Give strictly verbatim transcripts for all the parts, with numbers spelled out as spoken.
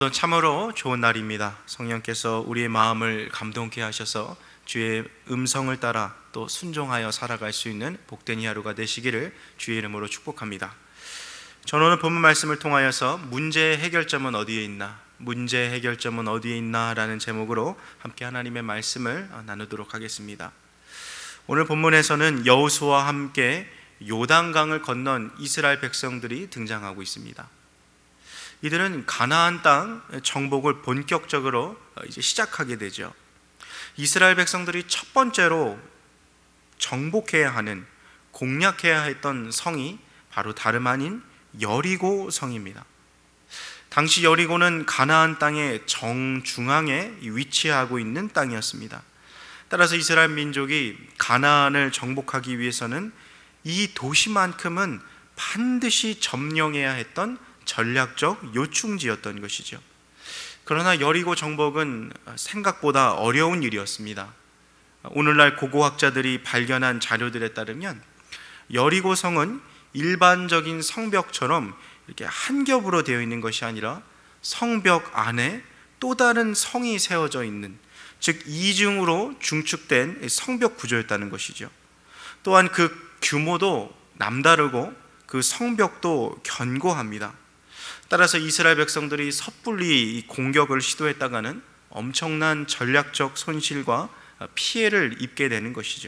참으로 좋은 날입니다. 성령께서 우리의 마음을 감동케 하셔서 주의 음성을 따라 또 순종하여 살아갈 수 있는 복된 이 하루가 되시기를 주의 이름으로 축복합니다. 저는 오늘 본문 말씀을 통하여서 문제의 해결점은 어디에 있나, 문제의 해결점은 어디에 있나 라는 제목으로 함께 하나님의 말씀을 나누도록 하겠습니다. 오늘 본문에서는 여호수아와 함께 요단강을 건넌 이스라엘 백성들이 등장하고 있습니다. 이들은 가나안 땅 정복을 본격적으로 이제 시작하게 되죠. 이스라엘 백성들이 첫 번째로 정복해야 하는, 공략해야 했던 성이 바로 다름 아닌 여리고 성입니다. 당시 여리고는 가나안 땅의 정중앙에 위치하고 있는 땅이었습니다. 따라서 이스라엘 민족이 가나안을 정복하기 위해서는 이 도시만큼은 반드시 점령해야 했던 전략적 요충지였던 것이죠. 그러나 여리고 정복은 생각보다 어려운 일이었습니다. 오늘날 고고학자들이 발견한 자료들에 따르면 여리고 성은 일반적인 성벽처럼 이렇게 한 겹으로 되어 있는 것이 아니라 성벽 안에 또 다른 성이 세워져 있는, 즉 이중으로 중축된 성벽 구조였다는 것이죠. 또한 그 규모도 남다르고 그 성벽도 견고합니다. 따라서 이스라엘 백성들이 섣불리 공격을 시도했다가는 엄청난 전략적 손실과 피해를 입게 되는 것이죠.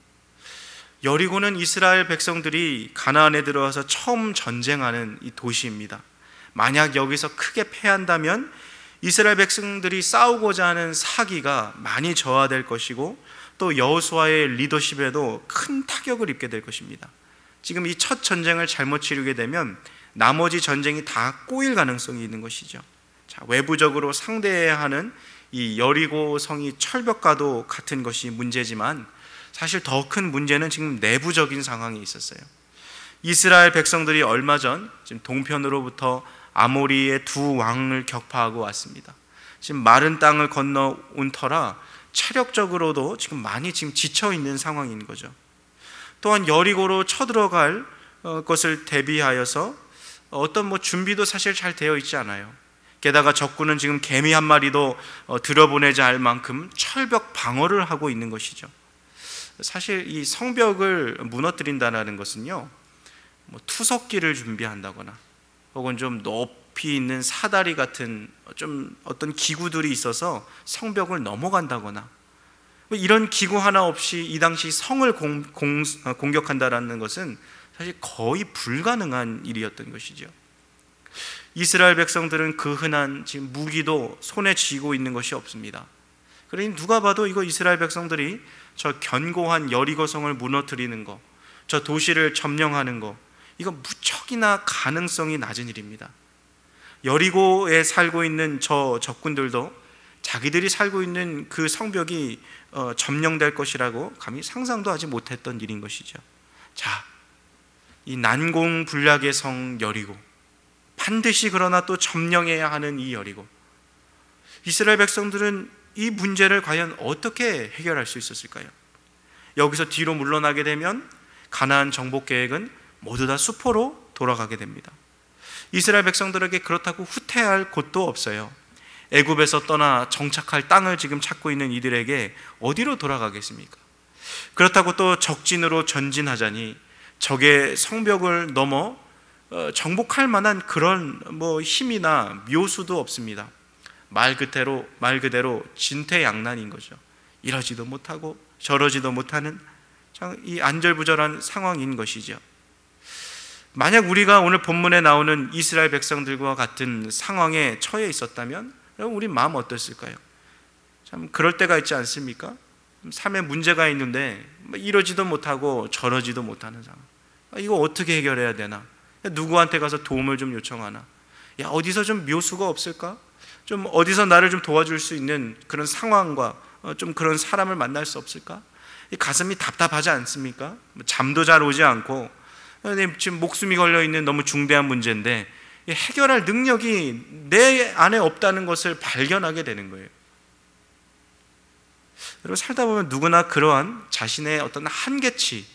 여리고는 이스라엘 백성들이 가나안에 들어와서 처음 전쟁하는 이 도시입니다. 만약 여기서 크게 패한다면 이스라엘 백성들이 싸우고자 하는 사기가 많이 저하될 것이고, 또 여호수아의 리더십에도 큰 타격을 입게 될 것입니다. 지금 이 첫 전쟁을 잘못 치르게 되면 나머지 전쟁이 다 꼬일 가능성이 있는 것이죠. 자, 외부적으로 상대해야 하는 이 여리고 성이 철벽과도 같은 것이 문제지만, 사실 더 큰 문제는 지금 내부적인 상황이 있었어요. 이스라엘 백성들이 얼마 전 지금 동편으로부터 아모리의 두 왕을 격파하고 왔습니다. 지금 마른 땅을 건너온 터라 체력적으로도 지금 많이 지금 지쳐 있는 상황인 거죠. 또한 여리고로 쳐들어갈 것을 대비하여서 어떤 뭐 준비도 사실 잘 되어 있지 않아요. 게다가 적군은 지금 개미 한 마리도 들여보내지 않을 만큼 철벽 방어를 하고 있는 것이죠. 사실 이 성벽을 무너뜨린다는 것은요, 뭐 투석기를 준비한다거나 혹은 좀 높이 있는 사다리 같은 좀 어떤 기구들이 있어서 성벽을 넘어간다거나, 이런 기구 하나 없이 이 당시 성을 공, 공, 공격한다는 것은 사실 거의 불가능한 일이었던 것이죠. 이스라엘 백성들은 그 흔한 지금 무기도 손에 쥐고 있는 것이 없습니다. 그러니 누가 봐도 이거 이스라엘 백성들이 저 견고한 여리고성을 무너뜨리는 거, 저 도시를 점령하는 거, 이거 무척이나 가능성이 낮은 일입니다. 여리고에 살고 있는 저 적군들도 자기들이 살고 있는 그 성벽이 어, 점령될 것이라고 감히 상상도 하지 못했던 일인 것이죠. 자, 이 난공불락의 성 여리고, 반드시 그러나 또 점령해야 하는 이 여리고, 이스라엘 백성들은 이 문제를 과연 어떻게 해결할 수 있었을까요? 여기서 뒤로 물러나게 되면 가나안 정복 계획은 모두 다 수포로 돌아가게 됩니다. 이스라엘 백성들에게 그렇다고 후퇴할 곳도 없어요. 애굽에서 떠나 정착할 땅을 지금 찾고 있는 이들에게 어디로 돌아가겠습니까? 그렇다고 또 적진으로 전진하자니 적의 성벽을 넘어 정복할 만한 그런 뭐 힘이나 묘수도 없습니다. 말 그대로 말 그대로 진퇴양난인 거죠. 이러지도 못하고 저러지도 못하는 이 안절부절한 상황인 것이죠. 만약 우리가 오늘 본문에 나오는 이스라엘 백성들과 같은 상황에 처해 있었다면 우리 마음 어땠을까요? 참 그럴 때가 있지 않습니까? 삶에 문제가 있는데 이러지도 못하고 저러지도 못하는 상황. 이거 어떻게 해결해야 되나? 누구한테 가서 도움을 좀 요청하나? 야, 어디서 좀 묘수가 없을까? 좀 어디서 나를 좀 도와줄 수 있는 그런 상황과 좀 그런 사람을 만날 수 없을까? 이 가슴이 답답하지 않습니까? 잠도 잘 오지 않고 지금 목숨이 걸려있는 너무 중대한 문제인데 해결할 능력이 내 안에 없다는 것을 발견하게 되는 거예요. 여러분, 살다 보면 누구나 그러한 자신의 어떤 한계치,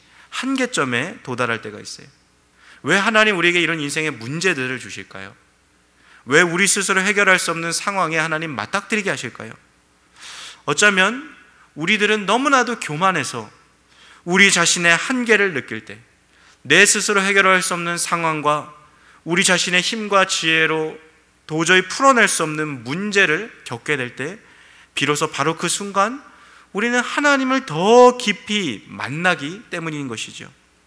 한계점에 도달할 때가 있어요. 왜 하나님 우리에게 이런 인생의 문제들을 주실까요? 왜 우리 스스로 해결할 수 없는 상황에 하나님 맞닥뜨리게 하실까요? 어쩌면 우리들은 너무나도 교만해서 우리 자신의 한계를 느낄 때, 내 스스로 해결할 수 없는 상황과 우리 자신의 힘과 지혜로 도저히 풀어낼 수 없는 문제를 겪게 될 때, 비로소 바로 그 순간 우리는 하나님을 더 깊이 만나기 때문인 것이죠.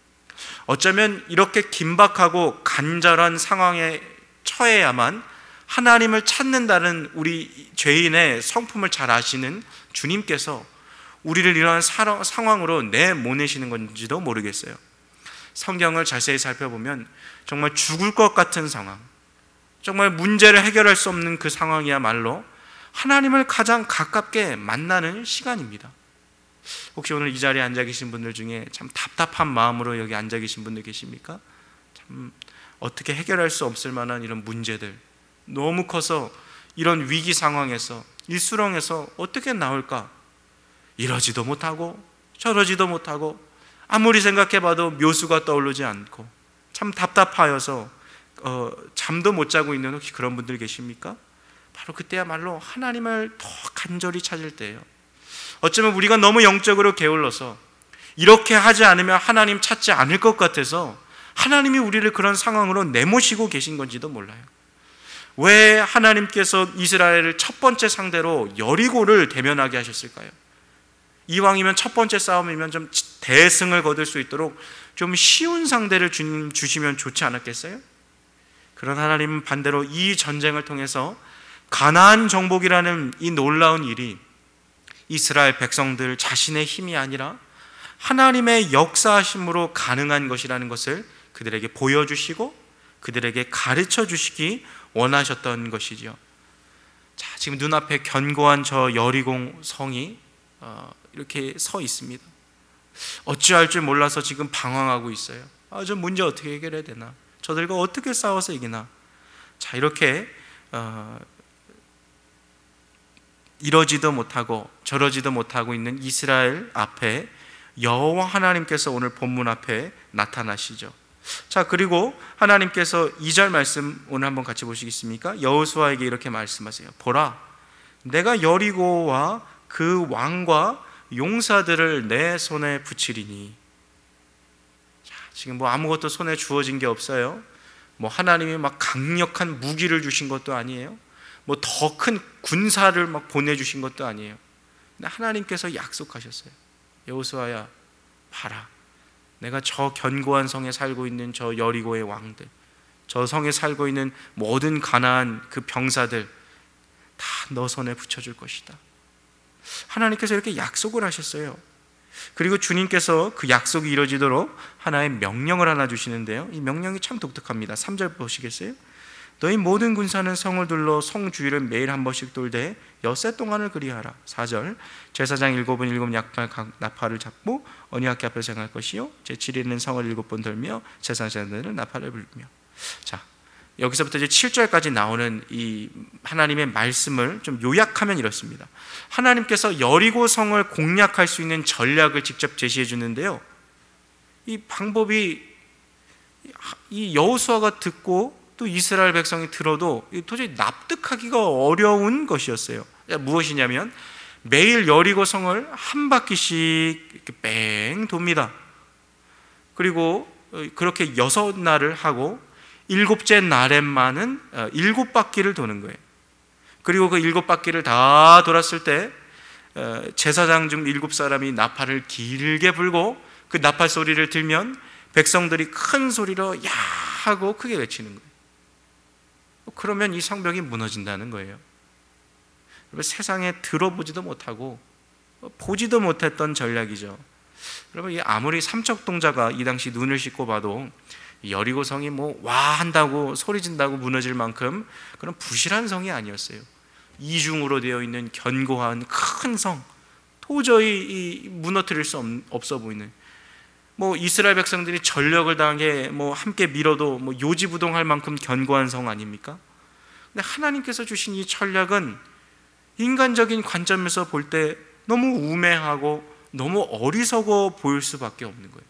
어쩌면 이렇게 긴박하고 간절한 상황에 처해야만 하나님을 찾는다는 우리 죄인의 성품을 잘 아시는 주님께서 우리를 이러한 상황으로 내보내시는 건지도 모르겠어요. 성경을 자세히 살펴보면 정말 죽을 것 같은 상황, 정말 문제를 해결할 수 없는 그 상황이야말로 하나님을 가장 가깝게 만나는 시간입니다. 혹시 오늘 이 자리에 앉아 계신 분들 중에 참 답답한 마음으로 여기 앉아 계신 분들 계십니까? 참 어떻게 해결할 수 없을 만한 이런 문제들, 너무 커서 이런 위기 상황에서, 일수렁에서 어떻게 나올까? 이러지도 못하고 저러지도 못하고 아무리 생각해봐도 묘수가 떠오르지 않고 참 답답하여서 어, 잠도 못 자고 있는 혹시 그런 분들 계십니까? 바로 그때야말로 하나님을 더 간절히 찾을 때예요. 어쩌면 우리가 너무 영적으로 게을러서 이렇게 하지 않으면 하나님 찾지 않을 것 같아서 하나님이 우리를 그런 상황으로 내모시고 계신 건지도 몰라요. 왜 하나님께서 이스라엘을 첫 번째 상대로 여리고를 대면하게 하셨을까요? 이왕이면 첫 번째 싸움이면 좀 대승을 거둘 수 있도록 좀 쉬운 상대를 주시면 좋지 않았겠어요? 그런 하나님은 반대로 이 전쟁을 통해서 가나안 정복이라는 이 놀라운 일이 이스라엘 백성들 자신의 힘이 아니라 하나님의 역사하심으로 가능한 것이라는 것을 그들에게 보여주시고 그들에게 가르쳐 주시기 원하셨던 것이죠. 자, 지금 눈앞에 견고한 저 여리고 성이 어, 이렇게 서 있습니다. 어찌할 줄 몰라서 지금 방황하고 있어요. 아, 저 문제 어떻게 해결해야 되나? 저들과 어떻게 싸워서 이기나? 자, 이렇게 어, 이러지도 못하고 저러지도 못하고 있는 이스라엘 앞에 여호와 하나님께서 오늘 본문 앞에 나타나시죠. 자, 그리고 하나님께서 이 절 말씀 오늘 한번 같이 보시겠습니까? 여호수아에게 이렇게 말씀하세요. 보라, 내가 여리고와 그 왕과 용사들을 내 손에 붙이리니. 자, 지금 뭐 아무것도 손에 주어진 게 없어요. 뭐 하나님이 막 강력한 무기를 주신 것도 아니에요. 뭐 더 큰 군사를 막 보내주신 것도 아니에요. 근데 하나님께서 약속하셨어요. 여호수아야, 봐라, 내가 저 견고한 성에 살고 있는 저 여리고의 왕들, 저 성에 살고 있는 모든 가나안 그 병사들 다 너 손에 붙여줄 것이다. 하나님께서 이렇게 약속을 하셨어요. 그리고 주님께서 그 약속이 이루어지도록 하나의 명령을 하나 주시는데요, 이 명령이 참 독특합니다. 삼 절 보시겠어요? 너희 모든 군사는 성을 둘러 성 주위를 매일 한 번씩 돌되 엿새 동안을 그리하라. 사 절 제사장 일곱은 일곱 약발 각 나팔을 잡고 언약궤 앞에서 행할 것이요 제칠 일에는 성을 일곱 번 돌며 제사장들은 나팔을 불며. 자, 여기서부터 이제 칠 절까지 나오는 이 하나님의 말씀을 좀 요약하면 이렇습니다. 하나님께서 여리고 성을 공략할 수 있는 전략을 직접 제시해 주는데요, 이 방법이 이 여호수아가 듣고 또 이스라엘 백성이 들어도 도저히 납득하기가 어려운 것이었어요. 무엇이냐면 매일 여리고 성을 한 바퀴씩 이렇게 뺑 돕니다. 그리고 그렇게 여섯 날을 하고 일곱째 날에만은 일곱 바퀴를 도는 거예요. 그리고 그 일곱 바퀴를 다 돌았을 때 제사장 중 일곱 사람이 나팔을 길게 불고 그 나팔 소리를 들면 백성들이 큰 소리로 야 하고 크게 외치는 거예요. 그러면 이 성벽이 무너진다는 거예요. 세상에 들어보지도 못하고 보지도 못했던 전략이죠. 여러분, 아무리 삼척동자가 이 당시 눈을 씻고 봐도 여리고 성이 뭐 와 한다고 소리 진다고 무너질 만큼 그런 부실한 성이 아니었어요. 이중으로 되어 있는 견고한 큰 성, 도저히 무너뜨릴 수 없어 보이는, 뭐 이스라엘 백성들이 전력을 다하게 뭐 함께 밀어도 뭐 요지부동할 만큼 견고한 성 아닙니까? 근데 하나님께서 주신 이 전략은 인간적인 관점에서 볼 때 너무 우매하고 너무 어리석어 보일 수밖에 없는 거예요.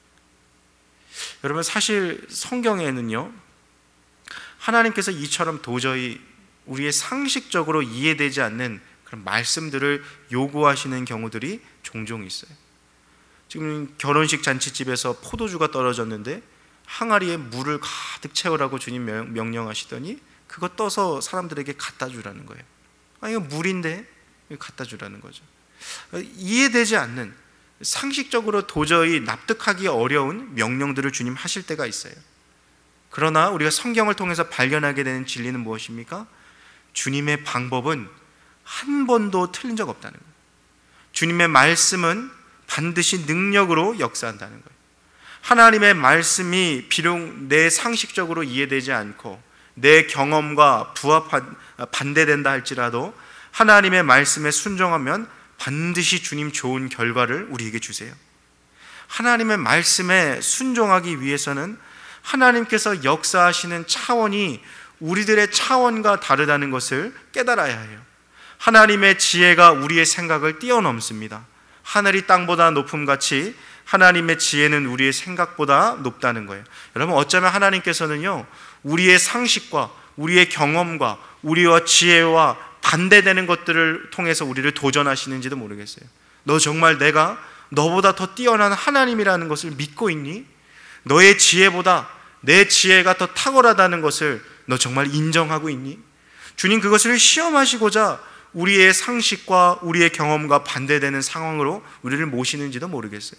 여러분, 사실 성경에는요, 하나님께서 이처럼 도저히 우리의 상식적으로 이해되지 않는 그런 말씀들을 요구하시는 경우들이 종종 있어요. 지금 결혼식 잔치집에서 포도주가 떨어졌는데 항아리에 물을 가득 채우라고 주님 명령하시더니 그거 떠서 사람들에게 갖다 주라는 거예요. 아, 이거 물인데 갖다 주라는 거죠. 이해되지 않는, 상식적으로 도저히 납득하기 어려운 명령들을 주님 하실 때가 있어요. 그러나 우리가 성경을 통해서 발견하게 되는 진리는 무엇입니까? 주님의 방법은 한 번도 틀린 적 없다는 거예요. 주님의 말씀은 반드시 능력으로 역사한다는 거예요. 하나님의 말씀이 비록 내 상식적으로 이해되지 않고 내 경험과 부합 반대된다 할지라도 하나님의 말씀에 순종하면 반드시 주님 좋은 결과를 우리에게 주세요. 하나님의 말씀에 순종하기 위해서는 하나님께서 역사하시는 차원이 우리들의 차원과 다르다는 것을 깨달아야 해요. 하나님의 지혜가 우리의 생각을 뛰어넘습니다. 하늘이 땅보다 높음같이 하나님의 지혜는 우리의 생각보다 높다는 거예요. 여러분, 어쩌면 하나님께서는요, 우리의 상식과 우리의 경험과 우리와 지혜와 반대되는 것들을 통해서 우리를 도전하시는지도 모르겠어요. 너 정말 내가 너보다 더 뛰어난 하나님이라는 것을 믿고 있니? 너의 지혜보다 내 지혜가 더 탁월하다는 것을 너 정말 인정하고 있니? 주님 그것을 시험하시고자 우리의 상식과 우리의 경험과 반대되는 상황으로 우리를 모시는지도 모르겠어요.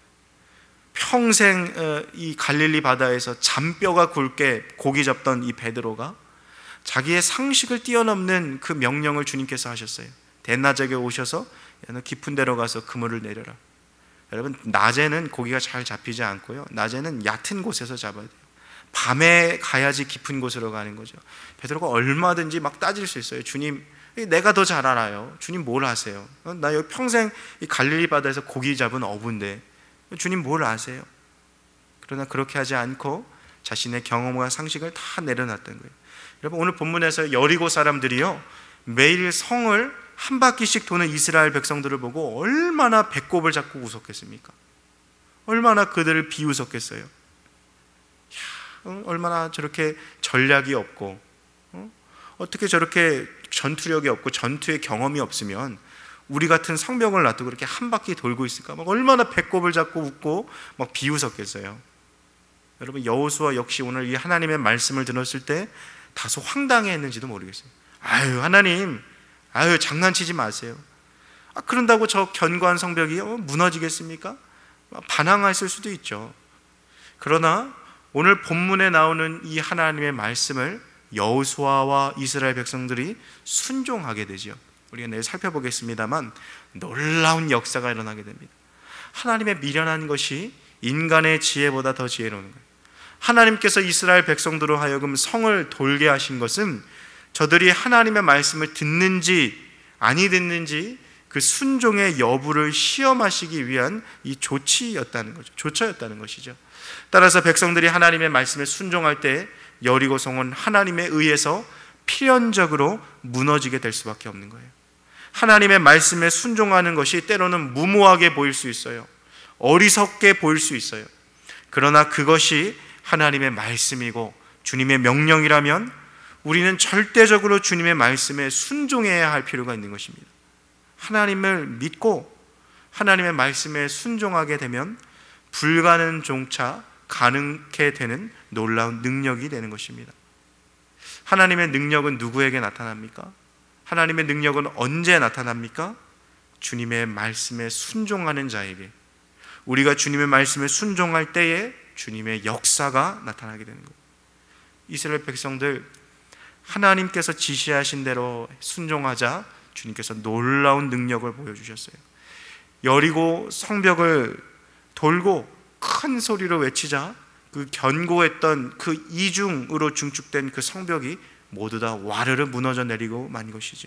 평생 이 갈릴리 바다에서 잔뼈가 굵게 고기 잡던 이 베드로가 자기의 상식을 뛰어넘는 그 명령을 주님께서 하셨어요. 대낮에 오셔서 너 깊은 데로 가서 그물을 내려라. 여러분, 낮에는 고기가 잘 잡히지 않고요, 낮에는 얕은 곳에서 잡아야 돼요. 밤에 가야지 깊은 곳으로 가는 거죠. 베드로가 얼마든지 막 따질 수 있어요. 주님, 내가 더 잘 알아요. 주님 뭘 아세요? 나 여기 평생 이 갈릴리 바다에서 고기 잡은 어부인데 주님 뭘 아세요? 그러나 그렇게 하지 않고 자신의 경험과 상식을 다 내려놨던 거예요. 여러분, 오늘 본문에서 여리고 사람들이요, 매일 성을 한 바퀴씩 도는 이스라엘 백성들을 보고 얼마나 배꼽을 잡고 웃었겠습니까? 얼마나 그들을 비웃었겠어요? 야, 얼마나 저렇게 전략이 없고, 어? 어떻게 저렇게 전투력이 없고 전투의 경험이 없으면 우리 같은 성벽을 놔두고 그렇게 한 바퀴 돌고 있을까? 막 얼마나 배꼽을 잡고 웃고 막 비웃었겠어요. 여러분, 여호수아 역시 오늘 이 하나님의 말씀을 들었을 때 다소 황당해했는지도 모르겠어요. 아유, 하나님, 아유, 장난치지 마세요. 아, 그런다고 저 견고한 성벽이 어, 무너지겠습니까? 반항했을 수도 있죠. 그러나 오늘 본문에 나오는 이 하나님의 말씀을 여호수아와 이스라엘 백성들이 순종하게 되죠. 우리가 내일 살펴보겠습니다만 놀라운 역사가 일어나게 됩니다. 하나님의 미련한 것이 인간의 지혜보다 더 지혜로운 거예요. 하나님께서 이스라엘 백성들로 하여금 성을 돌게 하신 것은 저들이 하나님의 말씀을 듣는지 아니 듣는지 그 순종의 여부를 시험하시기 위한 이 조치였다는 거죠. 조처였다는 것이죠. 따라서 백성들이 하나님의 말씀에 순종할 때 여리고 성은 하나님에 의해서 필연적으로 무너지게 될 수밖에 없는 거예요. 하나님의 말씀에 순종하는 것이 때로는 무모하게 보일 수 있어요. 어리석게 보일 수 있어요. 그러나 그것이 하나님의 말씀이고 주님의 명령이라면 우리는 절대적으로 주님의 말씀에 순종해야 할 필요가 있는 것입니다. 하나님을 믿고 하나님의 말씀에 순종하게 되면 불가능조차 가능케 되는 놀라운 능력이 되는 것입니다. 하나님의 능력은 누구에게 나타납니까? 하나님의 능력은 언제 나타납니까? 주님의 말씀에 순종하는 자에게, 우리가 주님의 말씀에 순종할 때에 주님의 역사가 나타나게 되는 거예요. 이스라엘 백성들 하나님께서 지시하신 대로 순종하자 주님께서 놀라운 능력을 보여주셨어요. 여리고 성벽을 돌고 큰 소리로 외치자 그 견고했던 그 이중으로 중축된 그 성벽이 모두 다 와르르 무너져 내리고 만 것이죠.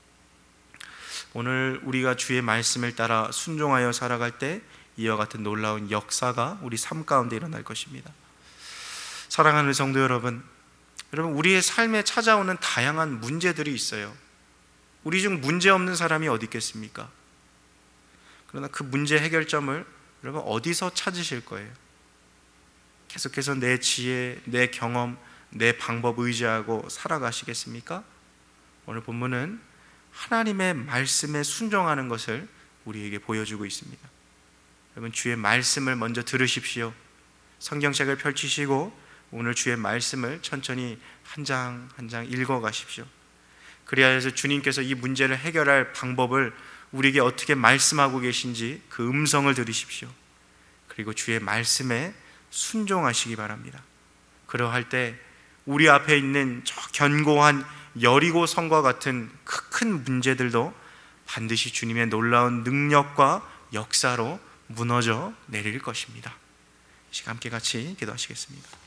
오늘 우리가 주의 말씀을 따라 순종하여 살아갈 때 이와 같은 놀라운 역사가 우리 삶 가운데 일어날 것입니다. 사랑하는 성도 여러분, 여러분, 우리의 삶에 찾아오는 다양한 문제들이 있어요. 우리 중 문제 없는 사람이 어디 있겠습니까? 그러나 그 문제 해결점을 여러분 어디서 찾으실 거예요? 계속해서 내 지혜, 내 경험, 내 방법 의지하고 살아가시겠습니까? 오늘 본문은 하나님의 말씀에 순종하는 것을 우리에게 보여주고 있습니다. 여러분, 주의 말씀을 먼저 들으십시오. 성경책을 펼치시고 오늘 주의 말씀을 천천히 한 장 한 장 읽어 가십시오. 그래야 해서 주님께서 이 문제를 해결할 방법을 우리에게 어떻게 말씀하고 계신지 그 음성을 들으십시오. 그리고 주의 말씀에 순종하시기 바랍니다. 그러할 때 우리 앞에 있는 저 견고한 여리고 성과 같은 큰 문제들도 반드시 주님의 놀라운 능력과 역사로 무너져 내릴 것입니다. 이 시간 함께 같이 기도하시겠습니다.